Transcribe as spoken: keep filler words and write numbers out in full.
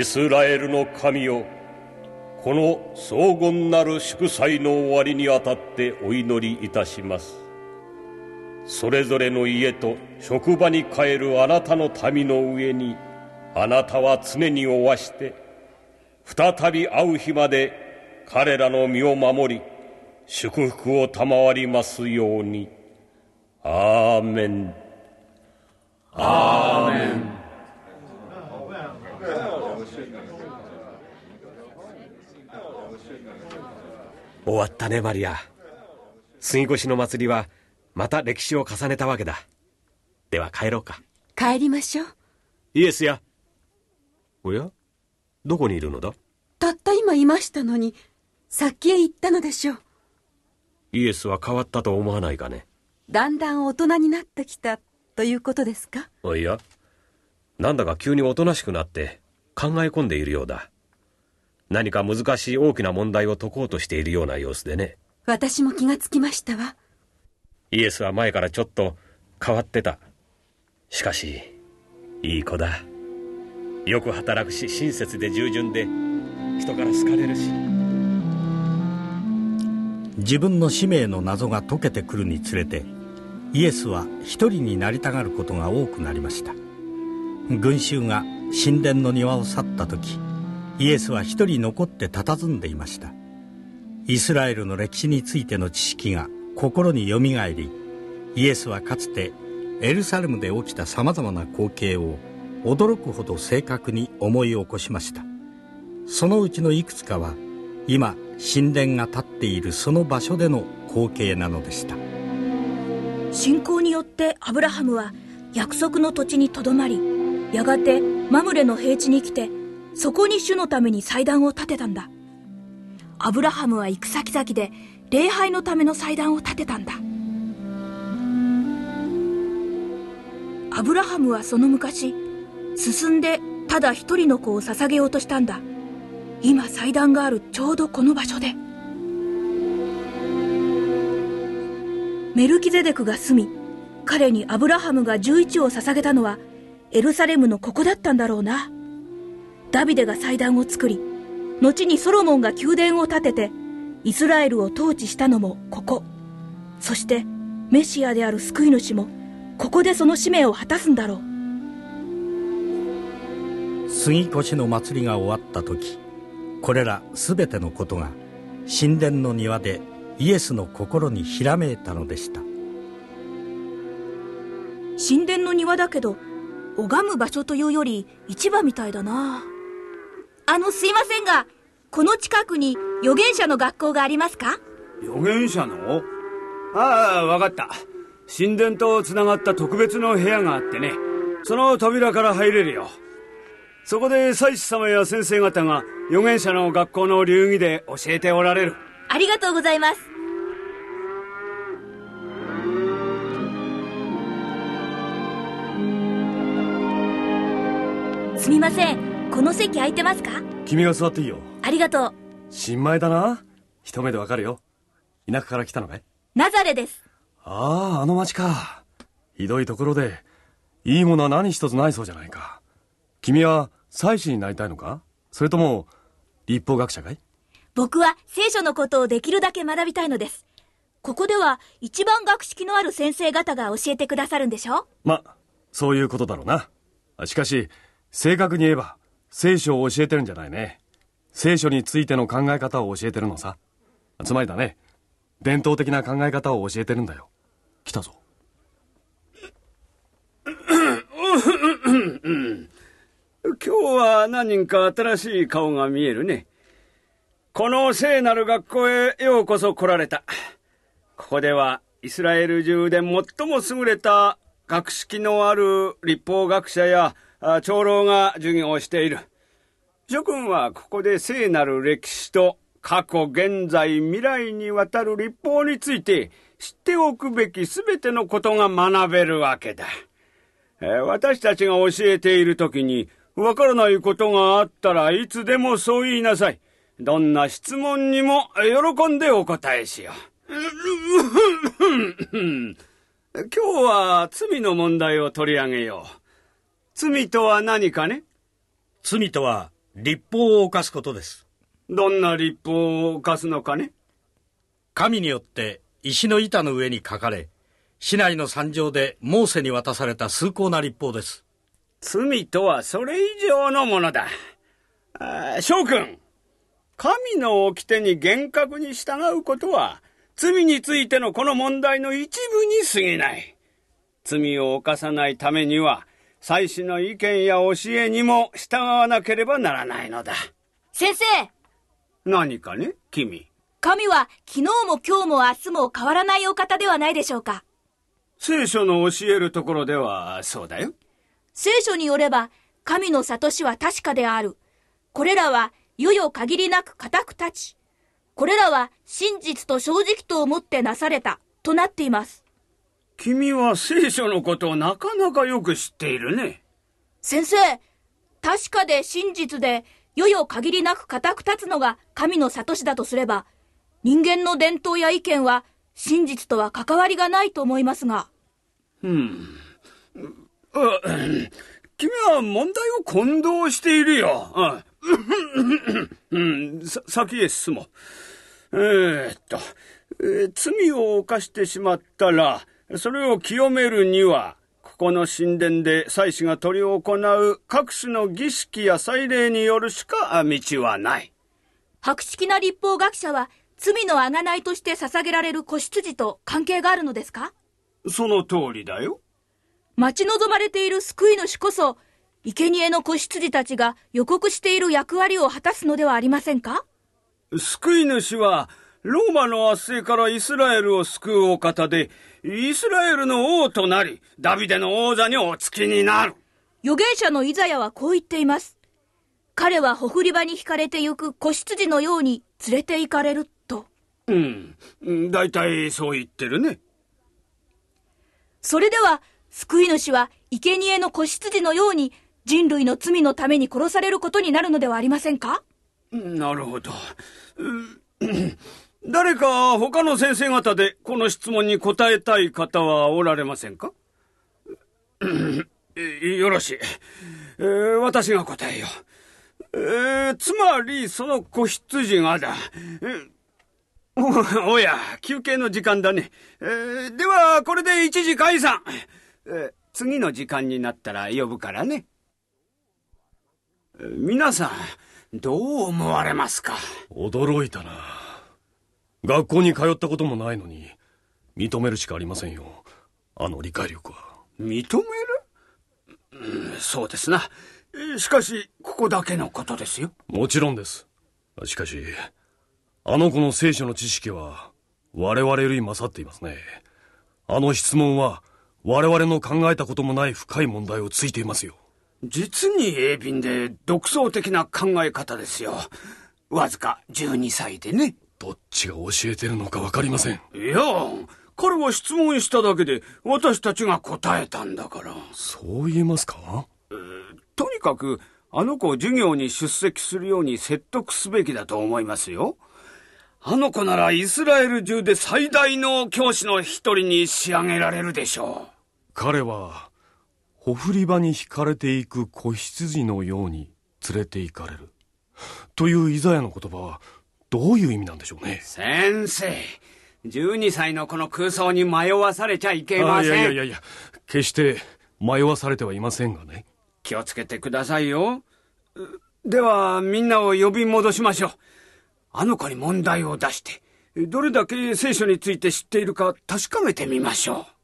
イスラエルの神よ、この荘厳なる祝祭の終わりにあたってお祈りいたします。それぞれの家と職場に帰るあなたの民の上に、あなたは常におわして、再び会う日まで彼らの身を守り、祝福を賜りますように。アーメン。 アーメン。 終わったね、マリア。杉越の祭りはまた歴史を重ねたわけだ。では帰ろうか。 帰りましょう。 イエスや。おや、どこにいるのだ？ たった今いましたのに、先へ行ったのでしょう。 イエスは変わったと思わないかね。 だんだん大人になってきたということですか？ いや、なんだか急におとなしくなって考え込んでいるようだ。何か難しい大きな問題を解こうとしているような様子でね。 私も気がつきましたわ。 イエスは前からちょっと変わってた。しかしいい子だ。よく働くし、親切で従順で、人から好かれるし。 自分の使命の謎が解けてくるにつれて、イエスは一人になりたがることが多くなりました。群衆が神殿の庭を去った時、イエスは一人残って佇んでいました。イスラエルの歴史についての知識が心によみがえり、イエスはかつてエルサレムで起きたさまざまな光景を驚くほど正確に思い起こしました。そのうちのいくつかは今神殿が建っているその場所での光景なのでした。 信仰によってアブラハムは約束の土地にとどまり、やがてマムレの平地に来て、そこに主のために祭壇を建てたんだ。アブラハムは行く先々で礼拝のための祭壇を建てたんだ。アブラハムはその昔、進んでただ一人の子を捧げようとしたんだ。今祭壇があるちょうどこの場所で、メルキゼデクが住み、彼にアブラハムが十一を捧げたのはエルサレムのここだったんだろうな。ダビデが祭壇を作り、後にソロモンが宮殿を建ててイスラエルを統治したのもここ。そしてメシアである救い主もここでその使命を果たすんだろう。 杉越の祭りが終わった時、これらすべてのことが神殿の庭でイエスの心にひらめいたのでした。 神殿の庭だけど、拝む場所というより市場みたいだな。あのすいませんが、この近くに預言者の学校がありますか？ 預言者の？ああ、わかった。神殿とつながった特別の部屋があってね、その扉から入れるよ。そこで祭司様や先生方が預言者の学校の流儀で教えておられる。 ありがとうございます。すみません、この席空いてますか？ 君が座っていいよ。 ありがとう。 新米だな。一目でわかるよ。田舎から来たのかい？ ナザレです。 ああ、あの町か。ひどいところでいいものは何一つないそうじゃないか。君は祭司になりたいのか？それとも立法学者かい？ 僕は聖書のことをできるだけ学びたいのです。ここでは一番学識のある先生方が教えてくださるんでしょ？ ま、そういうことだろうな。しかし正確に言えば聖書を教えてるんじゃないね。聖書についての考え方を教えてるのさ。つまりだね、伝統的な考え方を教えてるんだよ。来たぞ。 今日は何人か新しい顔が見えるね。この聖なる学校へようこそ来られた。ここではイスラエル中で最も優れた学識のある立法学者や長老が授業をしている。諸君はここで聖なる歴史と過去現在未来にわたる立法について知っておくべきすべてのことが学べるわけだ。えー、私たちが教えているときにわからないことがあったらいつでもそう言いなさい。どんな質問にも喜んでお答えしよう。今日は罪の問題を取り上げよう。罪とは何かね？ 罪とは律法を犯すことです。 どんな律法を犯すのかね？ 神によって石の板の上に書かれ、市内の山上でモーセに渡された崇高な律法です。 罪とはそれ以上のものだ。ああ、将軍、神の掟に厳格に従うことは罪についてのこの問題の一部に過ぎない。罪を犯さないためには祭司の意見や教えにも従わなければならないのだ。 先生。 何かね、君。 神は昨日も今日も明日も変わらないお方ではないでしょうか。 聖書の教えるところではそうだよ。 聖書によれば神の諭しは確かである。これらは猶予限りなく固く立ち、これらは真実と正直とをもってなされたとなっています。 君は聖書のことをなかなかよく知っているね。 先生、確かで真実で猶予限りなく固く立つのが神の諭しだとすれば、人間の伝統や意見は真実とは関わりがないと思いますが。 うん。あ、君は問題を混同しているよ。あうん、さ先へ進もう。えー、っと、えー、罪を犯してしまったら、それを清めるには、ここの神殿で祭司が執り行う各種の儀式や祭礼によるしか道はない。 博識な律法学者は、罪の贖いとして捧げられる子羊と関係があるのですか？ その通りだよ。 待ち望まれている救い主こそ、生贄の子羊たちが予告している役割を果たすのではありませんか？ 救い主は、ローマの圧政からイスラエルを救うお方で、イスラエルの王となり、ダビデの王座にお付きになる。 預言者のイザヤはこう言っています。彼はほふり場に引かれてゆく子羊のように連れて行かれると。 うん、だいたいそう言ってるね。 それでは、救い主は生贄の子羊のように人類の罪のために殺されることになるのではありませんか？ なるほど。誰か他の先生方でこの質問に答えたい方はおられませんか？よろしい、えー、私が答えよう。えー、つまりその子羊がだ。お, おや休憩の時間だね。えー、ではこれで一時解散。えー、次の時間になったら呼ぶからね。えー、皆さんどう思われますか？ 驚いたな。学校に通ったこともないのに認めるしかありませんよ、あの理解力は。 認める？うん、そうですな。しかしここだけのことですよ。 もちろんです。しかしあの子の聖書の知識は我々より勝っていますね。あの質問は我々の考えたこともない深い問題をついていますよ。 実に鋭敏で独創的な考え方ですよ。わずかじゅうにさいでね。 どっちが教えてるのか分かりません。 いや、彼は質問しただけで私たちが答えたんだから。 そう言えますか？ えー、とにかくあの子を授業に出席するように説得すべきだと思いますよ。あの子ならイスラエル中で最大の教師の一人に仕上げられるでしょう。 彼はほふり場に引かれていく子羊のように連れて行かれるというイザヤの言葉はどういう意味なんでしょうね。 先生、じゅうにさいのこの空想に迷わされちゃいけません。 あ、いやいやいや、決して迷わされてはいませんがね。 気をつけてくださいよ。ではみんなを呼び戻しましょう。あの子に問題を出してどれだけ聖書について知っているか確かめてみましょう。